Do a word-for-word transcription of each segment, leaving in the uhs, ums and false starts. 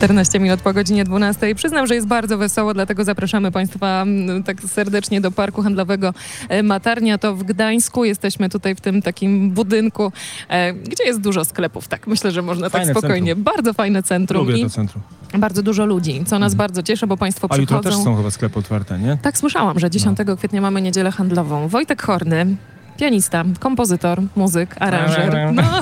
czternaście minut po godzinie dwunastej. Przyznam, że jest bardzo wesoło, dlatego zapraszamy Państwa m, tak serdecznie do Parku Handlowego e, Matarnia. To w Gdańsku. Jesteśmy tutaj w tym takim budynku, e, gdzie jest dużo sklepów. Tak, myślę, że można Fajne tak spokojnie. centrum. Bardzo fajne centrum. Lubię I to centrum. bardzo dużo ludzi, co nas bardzo cieszy, bo Państwo A jutro przychodzą. też są chyba sklepy otwarte, nie? Tak, słyszałam, że dziesiątego kwietnia mamy niedzielę handlową. Wojtek Horny, pianista, kompozytor, muzyk, aranżer. No.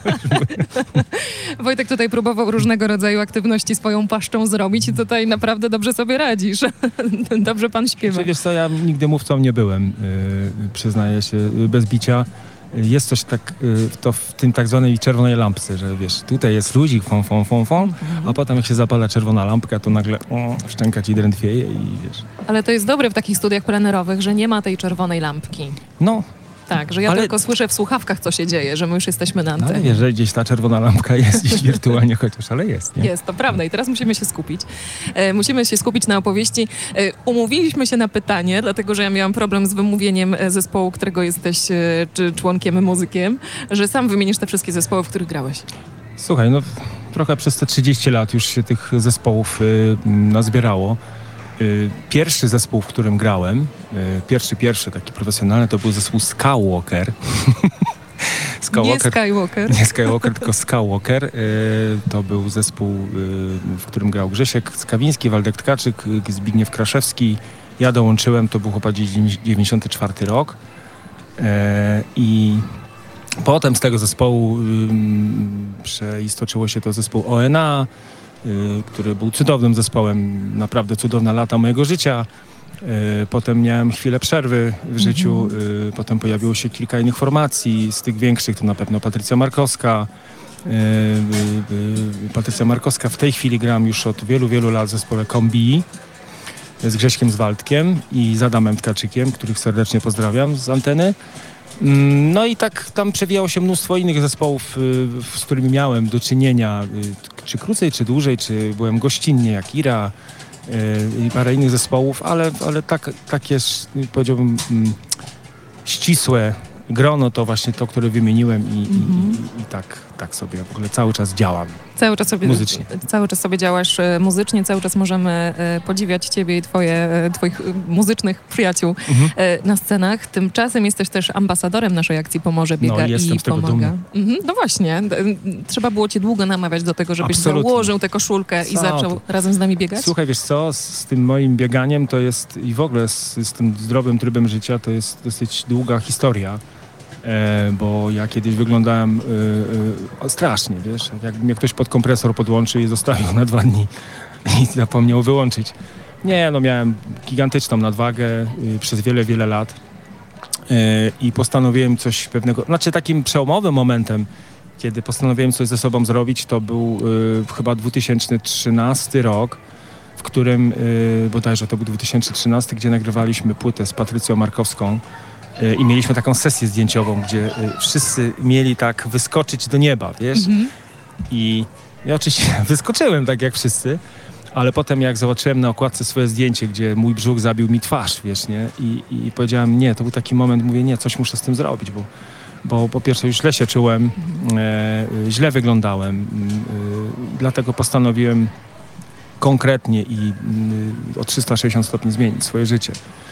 Wojtek tutaj próbował różnego rodzaju aktywności swoją paszczą zrobić i tutaj naprawdę dobrze sobie radzisz. Dobrze pan śpiewa. Wiesz co, ja nigdy mówcą nie byłem, yy, przyznaję się, yy, bez bicia. Jest coś tak, yy, to w tym tak zwanej czerwonej lampce, że wiesz, tutaj jest luzik, fon, fon, fon, fon, a potem jak się zapala czerwona lampka, to nagle o, szczęka ci drętwieje i wiesz. Ale to jest dobre w takich studiach plenerowych, że nie ma tej czerwonej lampki. No. Tak, że ja Ale- tylko słyszę w słuchawkach, co się dzieje, że my już jesteśmy na No, ale antenie. wiesz, że gdzieś ta czerwona lampka jest gdzieś wirtualnie chociaż, ale jest, nie? Jest, to prawda. I teraz musimy się skupić. E, musimy się skupić na opowieści. E, umówiliśmy się na pytanie, dlatego że ja miałam problem z wymówieniem e, zespołu, którego jesteś e, czy członkiem, muzykiem, że sam wymienisz te wszystkie zespoły, w których grałeś. Słuchaj, no trochę przez te trzydzieści lat już się tych zespołów y, nazbierało. Y, pierwszy zespół, w którym grałem, y, pierwszy, pierwszy taki profesjonalny, to był zespół Skywalker. Nie Skywalker. Nie Skywalker, tylko Skywalker. Y, to był zespół, y, w którym grał Grzesiek Skawiński, Waldek Tkaczyk, y, Zbigniew Kraszewski. Ja dołączyłem, to był chyba dziewięćdziesiąty czwarty rok. Y, I potem z tego zespołu y, przeistoczyło się to zespół O N A, y, który był cudownym zespołem, naprawdę cudowne lata mojego życia. Y, potem miałem chwilę przerwy w życiu, y, potem pojawiło się kilka innych formacji, z tych większych to na pewno Patrycja Markowska. Y, y, y, Patrycja Markowska, w tej chwili gram już od wielu, wielu lat w zespole Kombi z Grześkiem z Waldkiem i z Adamem Tkaczykiem, których serdecznie pozdrawiam z anteny. No i tak tam przewijało się mnóstwo innych zespołów, y, z którymi miałem do czynienia, y, czy krócej, czy dłużej, czy byłem gościnnie, jak Ira y, i parę innych zespołów, ale, ale tak, takie, y, powiedziałbym, mm, ścisłe grono to właśnie to, które wymieniłem i, Mhm. i, i, i tak, tak sobie w ogóle cały czas działam. Cały czas sobie, Muzycznie. Cały czas sobie działasz e, muzycznie, cały czas możemy e, podziwiać ciebie i twoje, e, twoich e, muzycznych przyjaciół Mhm. e, na scenach. Tymczasem jesteś też ambasadorem naszej akcji Pomoże Biega No i jestem i z tego Pomaga. dumny. Mhm, no właśnie, d- trzeba było cię długo namawiać do tego, żebyś Absolutnie. założył tę koszulkę i Co zaczął ty? razem z nami biegać. Słuchaj, wiesz co, z, z tym moim bieganiem to jest i w ogóle z, z tym zdrowym trybem życia to jest dosyć długa historia. E, bo ja kiedyś wyglądałem e, e, strasznie, wiesz, jakby mnie ktoś pod kompresor podłączył i zostawił na dwa dni i zapomniał wyłączyć. Nie, no miałem gigantyczną nadwagę y, przez wiele, wiele lat e, i postanowiłem coś pewnego, znaczy takim przełomowym momentem, kiedy postanowiłem coś ze sobą zrobić, to był y, chyba dwa tysiące trzynasty rok, w którym, y, bodajże to był dwa tysiące trzynasty, gdzie nagrywaliśmy płytę z Patrycją Markowską. I mieliśmy taką sesję zdjęciową, gdzie y, wszyscy mieli tak wyskoczyć do nieba, wiesz? Mhm. I ja oczywiście wyskoczyłem tak jak wszyscy, ale potem jak zobaczyłem na okładce swoje zdjęcie, gdzie mój brzuch zabił mi twarz, wiesz, nie? I, i powiedziałem, nie, to był taki moment, mówię, nie, coś muszę z tym zrobić, bo, bo po pierwsze już źle się czułem, e, źle wyglądałem, e, dlatego postanowiłem konkretnie i y, o trzysta sześćdziesiąt stopni zmienić swoje życie.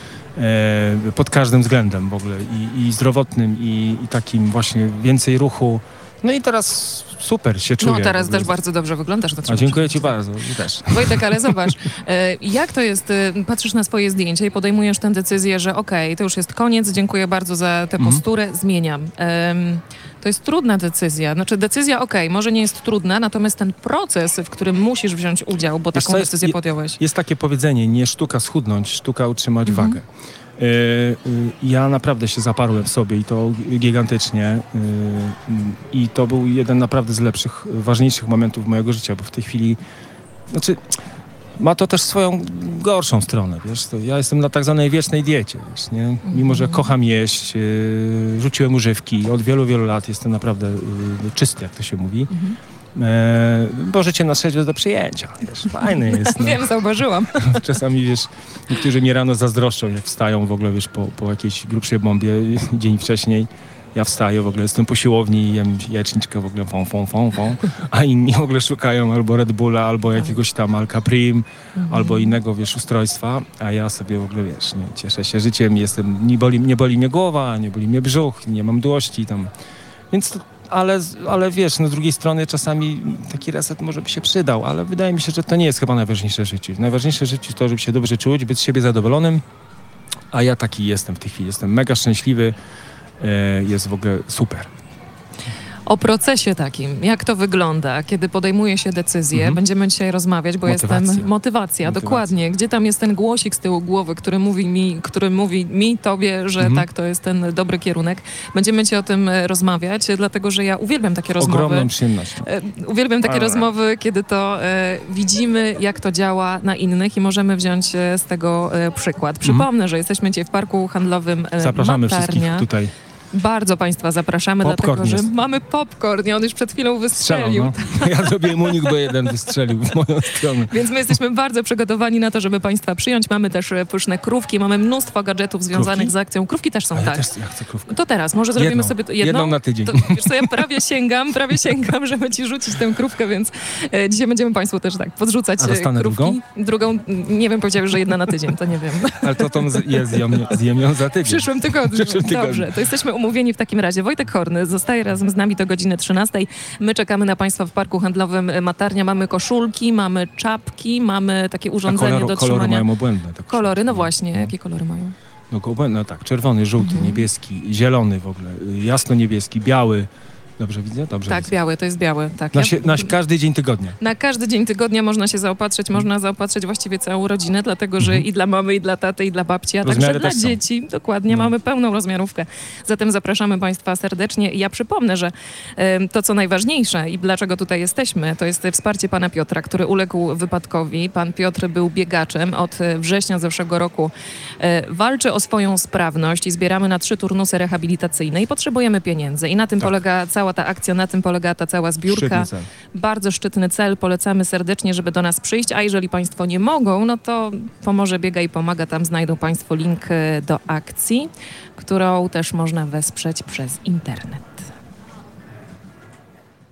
E, pod każdym względem w ogóle i, i zdrowotnym i, i takim właśnie więcej ruchu. No i teraz super się czuję. No teraz w ogóle. też bardzo dobrze wyglądasz. To A trzeba dziękuję ci przyznać. bardzo. I też. Wojtek, ale zobacz, e, jak to jest, e, patrzysz na swoje zdjęcie i podejmujesz tę decyzję, że okej, to już jest koniec, dziękuję bardzo za tę Mhm. posturę, zmieniam. Em, to jest trudna decyzja. Znaczy decyzja, okej, może nie jest trudna, natomiast ten proces, w którym musisz wziąć udział, bo Wiesz taką co, jest- decyzję je- podjąłeś. Jest takie powiedzenie, nie sztuka schudnąć, sztuka utrzymać Mhm. wagę. Y, y, ja naprawdę się zaparłem w sobie i to gigantycznie y, y, i to był jeden naprawdę z lepszych, ważniejszych momentów mojego życia, bo w tej chwili, znaczy ma to też swoją gorszą stronę, wiesz, to ja jestem na tak zwanej wiecznej diecie, wiesz, nie? Mimo, że kocham jeść, y, rzuciłem używki, od wielu, wielu lat jestem naprawdę y, czysty, jak to się mówi. E, bo życie na trzeźwo jest do przyjęcia, wiesz, fajne jest. No. Wiem, zauważyłam. Czasami, wiesz, niektórzy mnie rano zazdroszczą, jak wstają w ogóle, wiesz, po, po jakiejś grubszej bombie dzień wcześniej Ja wstaję, w ogóle jestem po siłowni i jem jajeczniczkę w ogóle fą, fą, fą, fą, a inni w ogóle szukają albo Red Bulla, albo jakiegoś tam Alcaprim, mhm. albo innego, wiesz, ustrojstwa, a ja sobie w ogóle, wiesz, nie, cieszę się życiem, jestem, nie boli, nie boli mnie głowa, nie boli mnie brzuch, nie mam mdłości tam, więc to, ale, ale wiesz, no z drugiej strony czasami taki reset może by się przydał, ale wydaje mi się, że to nie jest chyba najważniejsze w życiu. Najważniejsze w życiu to, żeby się dobrze czuć, być z siebie zadowolonym, a ja taki jestem w tej chwili, jestem mega szczęśliwy, jest w ogóle super. O procesie takim, jak to wygląda, kiedy podejmuje się decyzję, mhm. będziemy dzisiaj rozmawiać, bo motywacja. jestem... Motywacja, motywacja, dokładnie. Gdzie tam jest ten głosik z tyłu głowy, który mówi mi, który mówi mi, tobie, że mhm. tak, to jest ten dobry kierunek. Będziemy ci o tym rozmawiać, dlatego, że ja uwielbiam takie rozmowy. Ogromną przyjemnością. Uwielbiam takie Ale. rozmowy, kiedy to e, widzimy, jak to działa na innych i możemy wziąć z tego e, przykład. Przypomnę, mhm. że jesteśmy dzisiaj w Parku Handlowym e, Zapraszamy Matarnia. wszystkich tutaj. Bardzo Państwa zapraszamy, Popcorn dlatego że jest. mamy popcorn i on już przed chwilą wystrzelił. Strzelam, no. Ja zrobiłem unik, bo jeden wystrzelił w moją stronę. Więc my jesteśmy bardzo przygotowani na to, żeby Państwa przyjąć. Mamy też pyszne krówki, mamy mnóstwo gadżetów związanych krówki? z akcją. Krówki też są, A ja tak. też ja chcę krówkę. To teraz, może zrobimy jedną. sobie to jedną? Jedną na tydzień. To, wiesz co, ja prawie sięgam, prawie sięgam, żeby Ci rzucić tę krówkę, więc e, dzisiaj będziemy Państwu też tak podrzucać A dostanę krówki. drugą? Drugą, nie wiem, powiedziałeś, że jedna na tydzień, to nie wiem. Ale to tą z, ja zjem, zjem ją za tydzień. W przyszłym tygodniu. W przyszłym tygodniu. Dobrze, to jesteśmy umówieni w takim razie. Wojtek Horny zostaje razem z nami do godziny trzynastej. My czekamy na Państwa w Parku Handlowym Matarnia. Mamy koszulki, mamy czapki, mamy takie urządzenie koloru, do kolory trzymania. mają obłędne. Tak Kolory, no właśnie. Jakie kolory mają? No, obłędne, no tak, czerwony, żółty, mhm. niebieski, zielony w ogóle, jasno-niebieski, biały. Dobrze widzę? Dobrze tak, widzę. biały, to jest biały. Tak. Na, Ja... się, na każdy dzień tygodnia. Na każdy dzień tygodnia można się zaopatrzyć, można zaopatrzyć właściwie całą rodzinę, dlatego że mhm. i dla mamy, i dla taty, i dla babci, a Rozmiary także dla dzieci. Dokładnie, no. Mamy pełną rozmiarówkę. Zatem zapraszamy Państwa serdecznie. I ja przypomnę, że y, to, co najważniejsze i dlaczego tutaj jesteśmy, to jest wsparcie pana Piotra, który uległ wypadkowi. Pan Piotr był biegaczem od września zeszłego roku. Y, walczy o swoją sprawność i zbieramy na trzy turnusy rehabilitacyjne i potrzebujemy pieniędzy. I na tym tak. polega cała ta akcja, na tym polega ta cała zbiórka. Szczytny cel. Bardzo szczytny cel. Polecamy serdecznie, żeby do nas przyjść, a jeżeli Państwo nie mogą, no to Pomoże Biega i Pomaga. Tam znajdą Państwo link do akcji, którą też można wesprzeć przez internet.